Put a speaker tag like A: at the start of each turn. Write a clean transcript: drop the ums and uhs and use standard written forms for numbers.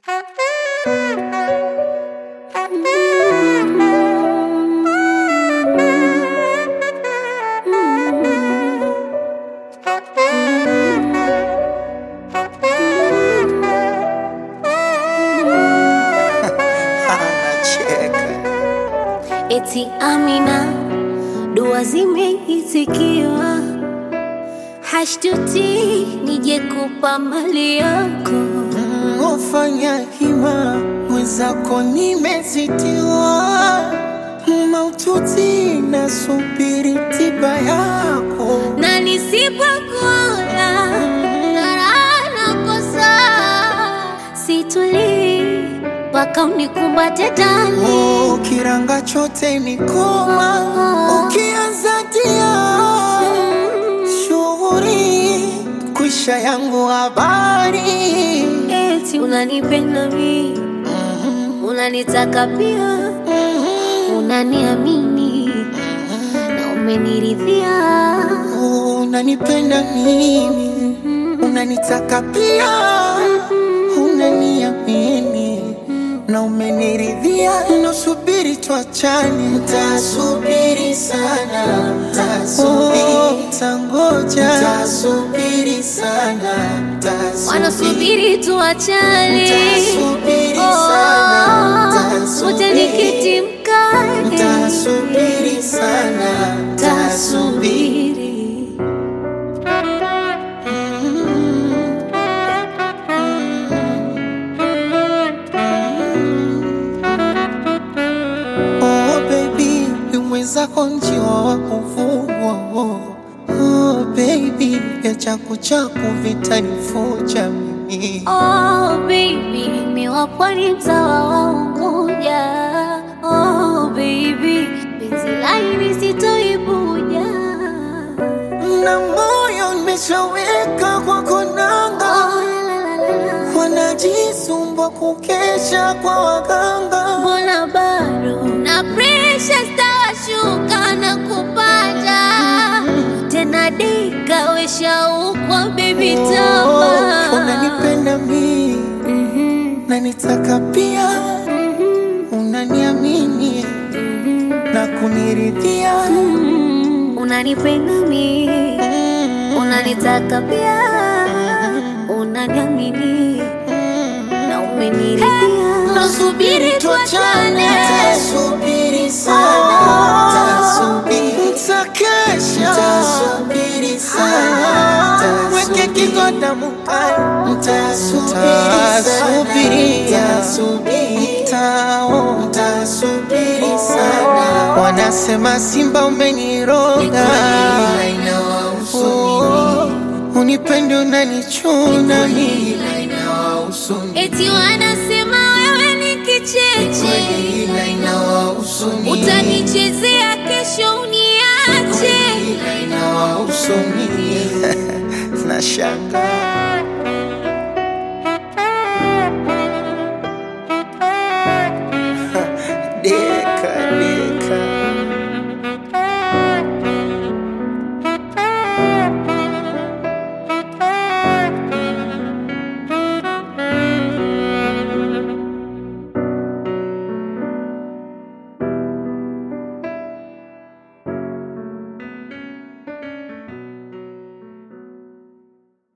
A: Eti Amina, dua zimeitikiwa, hashtuti nije kupa mali yako.
B: Ufanya hima, mwenzako nimezitiwa, maututi nasubiri tiba yako.
A: Na nisipokuona nakosa, situli mpaka unikumbate ndani.
B: Kiranga chote ni koma, ukianza dia shughuri kwisha yangu habari.
A: Eti unanipenda mi, unanitaka pia, unaniamini na umeniridhia.
B: Unanipenda mimi, unanitaka pia, unaniamini na umeniridhia. Nasubiri tuachane, nitasubiri sana, nitangoja, nitasubiri sana,
A: wanasubiri tuachane,
B: nitasubiri sana,
A: wote nikiti mkate,
B: nitasubiri sana,
A: tasubiri.
B: Zako njiwa wa kufugwa. Oh baby, ya chaku vitanifuja mimi.
A: Oh baby, miwapwani mtawa wa Unguja. Oh baby, penzi laini sitoibuja,
B: na moyo nimeshaweka kwa konanga. Wanajisumbua kukesha kwa waganga.
A: Mbona bado na pressure shuka na kupata tena dika wesha ukwa baby tama.
B: Unanipenda mi, na nitaka pia, unaniamini na kuniridhia.
A: Unanipenda mi, unanitaka pia, unaniamini na umeniridhia.
B: Nasubiri tuachane, nitasubiri sana, nitakesha, nitasubiri sana, weke kigoda mukai, nitasubiri sana. Wanasema simba umeniroga, unipende unanichuna mimi.
A: Eti wanasema wewe ni kicheche, utanichezea kesho uniache.
B: Nashanga